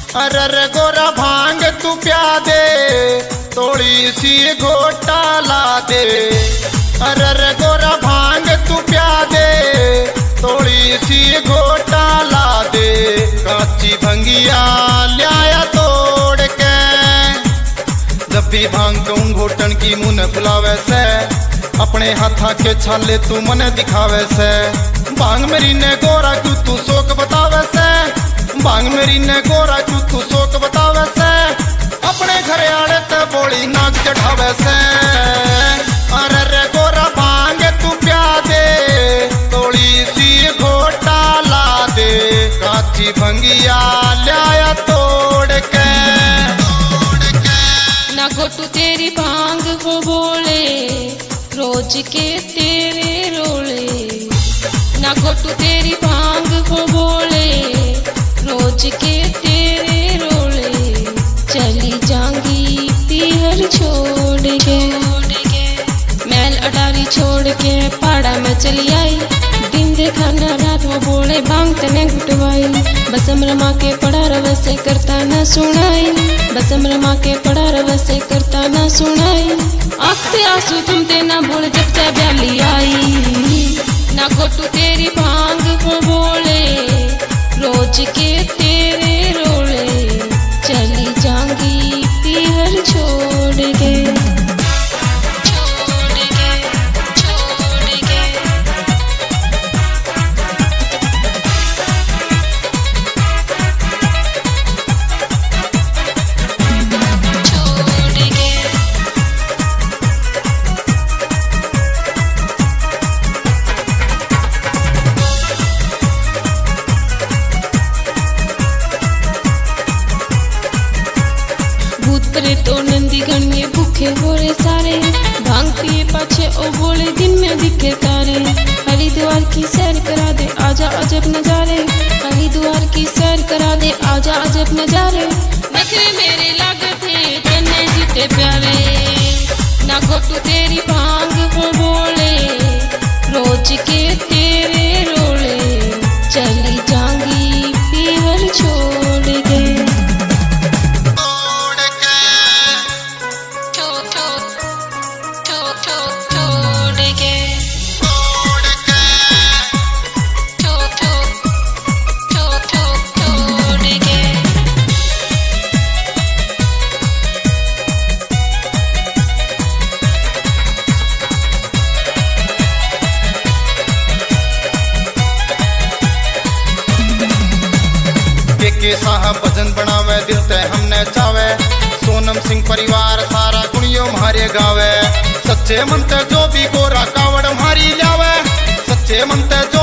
अरे गोरा भांग तू प्या दे, थोड़ी सी घोटा ला दे। अरे गोरा भांग तू प्या दे, थोड़ी सी घोटा ला दे। काची भंगिया लिया तोड़ के, जब भी भांग कहूँ घोटन की मुन बुलावे से, अपने हाथा के छाले तू मन दिखावे से। भांग मेरी ने गोरा क्यों तू शोक बतावे से, भांग मेरी ने गोरा क्यों तू शोक बतावे से। अपने घरे आड़े ते बोली नाक चढ़ावे से। अरे गोरा भांग तू प्या दे, थोड़ी सी घोटा ला दे। काची भंगिया लिया तोड़ के। ना घोटू तेरी भांग को बोले, रोज के तेरे रोले। ना घोटू तेरी भांग को बोले, रोज के तेरे रोले। चली जाऊंगी पीहर छोड़ के, मैल अडारी छोड़ के पाड़ा में चली आई। दिन देखा न रात वो बोले भांग तने घुटवाई। बसम रमा के पड़ा रवसे करता न सुनाई, बसम रमा के पड़ा रवसे करता न सुनाई। आँख आंसू थमते न बोले जब से ब्याली आई। ना घोटू तेरी भांग को बोले, रोज के तेरे रोले। चली जाऊंगी पीहर छोड़ के। तो नंदी गणिए भूखे हो रे सारे, भांग पिए पाछे ओ बोले दिन में दिखे तारे। हरिद्वार की सैर करा दे आजा अजब नजारे, हरिद्वार की सैर करा दे आजा अजब नजारे। नखरे मेरे लागते तन्ने जीते प्यारे। ना घोटू तेरी भांग को बोले, रोज के तेरे रोले। चली जाऊंगी पीहर छोड़ के। के साहब भजन बनावे दिल ते हमने चावे। सोनम सिंह परिवार सारा गुणियों मारे गावे। सच्चे मन ते जो भी गोरा कावड़ मारी लावे, सच्चे मन ते